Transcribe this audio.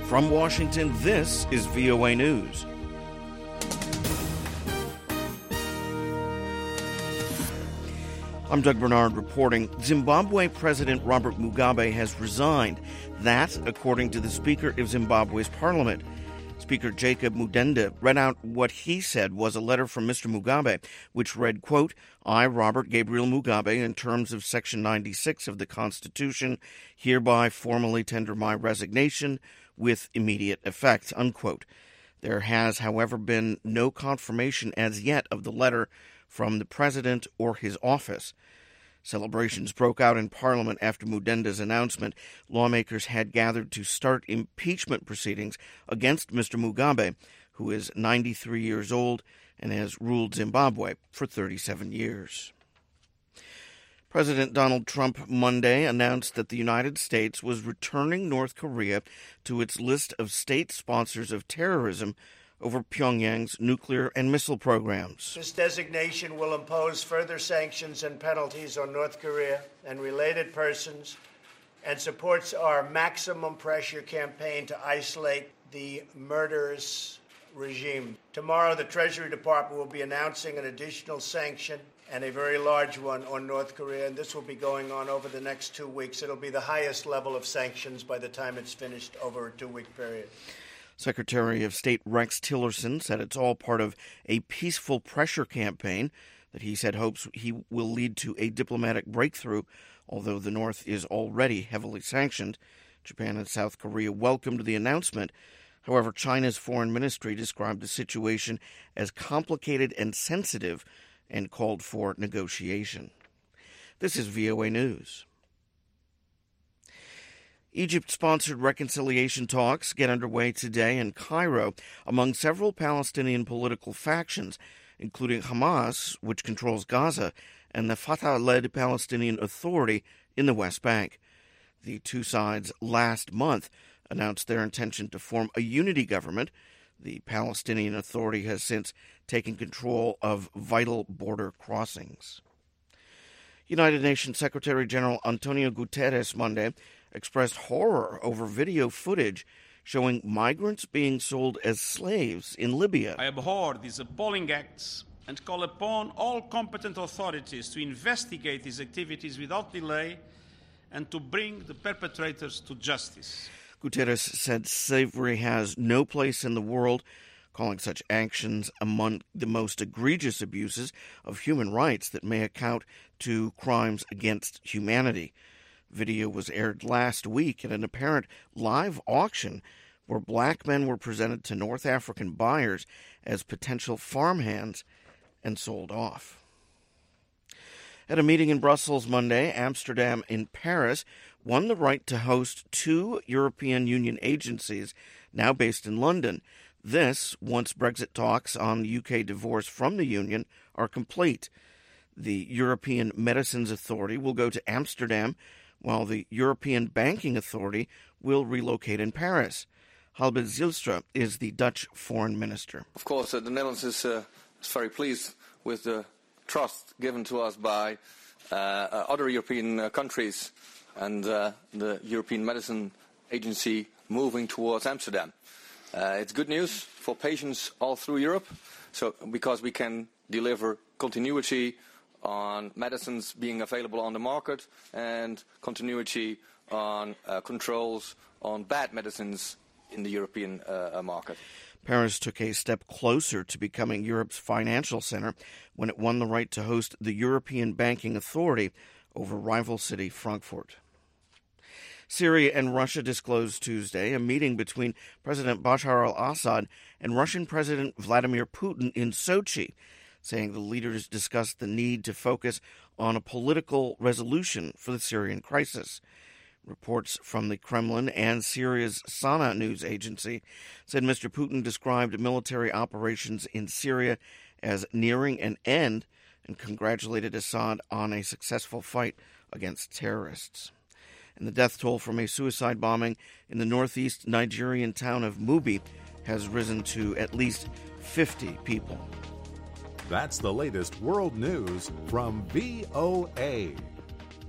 From Washington, this is VOA News. I'm Doug Bernard reporting. Zimbabwe President Robert Mugabe has resigned. That, according to the Speaker of Zimbabwe's parliament. Speaker Jacob Mudenda read out what he said was a letter from Mr. Mugabe, which read, quote, I, Robert Gabriel Mugabe, in terms of Section 96 of the Constitution, hereby formally tender my resignation with immediate effect, unquote. There has, however, been no confirmation as yet of the letter from the president or his office. Celebrations broke out in Parliament after Mudenda's announcement. Lawmakers had gathered to start impeachment proceedings against Mr. Mugabe, who is 93 years old and has ruled Zimbabwe for 37 years. President Donald Trump Monday announced that the United States was returning North Korea to its list of state sponsors of terrorism over Pyongyang's nuclear and missile programs. This designation will impose further sanctions and penalties on North Korea and related persons and supports our maximum pressure campaign to isolate the murderous regime. Tomorrow, the Treasury Department will be announcing an additional sanction and a very large one on North Korea, and this will be going on over the next 2 weeks. It'll be the highest level of sanctions by the time it's finished over a 2-week period. Secretary of State Rex Tillerson said it's all part of a peaceful pressure campaign that he said hopes he will lead to a diplomatic breakthrough, although the North is already heavily sanctioned. Japan and South Korea welcomed the announcement. However, China's foreign ministry described the situation as complicated and sensitive and called for negotiation. This is VOA News. Egypt-sponsored reconciliation talks get underway today in Cairo among several Palestinian political factions, including Hamas, which controls Gaza, and the Fatah-led Palestinian Authority in the West Bank. The two sides last month announced their intention to form a unity government. The Palestinian Authority has since taken control of vital border crossings. United Nations Secretary-General Antonio Guterres Monday expressed horror over video footage showing migrants being sold as slaves in Libya. I abhor these appalling acts and call upon all competent authorities to investigate these activities without delay and to bring the perpetrators to justice. Guterres said slavery has no place in the world, calling such actions among the most egregious abuses of human rights that may account to crimes against humanity. Video was aired last week at an apparent live auction where black men were presented to North African buyers as potential farmhands and sold off. At a meeting in Brussels Monday, Amsterdam and Paris won the right to host 2 European Union agencies now based in London. This, once Brexit talks on the UK divorce from the Union are complete. The European Medicines Authority will go to Amsterdam, while the European Banking Authority will relocate in Paris. Halbe Zijlstra is the Dutch foreign minister. Of course, the Netherlands is very pleased with the trust given to us by other European countries and the European Medicine Agency moving towards Amsterdam. It's good news for patients all through Europe, because we can deliver continuity on medicines being available on the market and continuity on controls on bad medicines in the European market. Paris took a step closer to becoming Europe's financial center when it won the right to host the European Banking Authority over rival city Frankfurt. Syria and Russia disclosed Tuesday a meeting between President Bashar al-Assad and Russian President Vladimir Putin in Sochi, saying the leaders discussed the need to focus on a political resolution for the Syrian crisis. Reports from the Kremlin and Syria's Sana news agency said Mr. Putin described military operations in Syria as nearing an end and congratulated Assad on a successful fight against terrorists. And the death toll from a suicide bombing in the northeast Nigerian town of Mubi has risen to at least 50 people. That's the latest world news from VOA.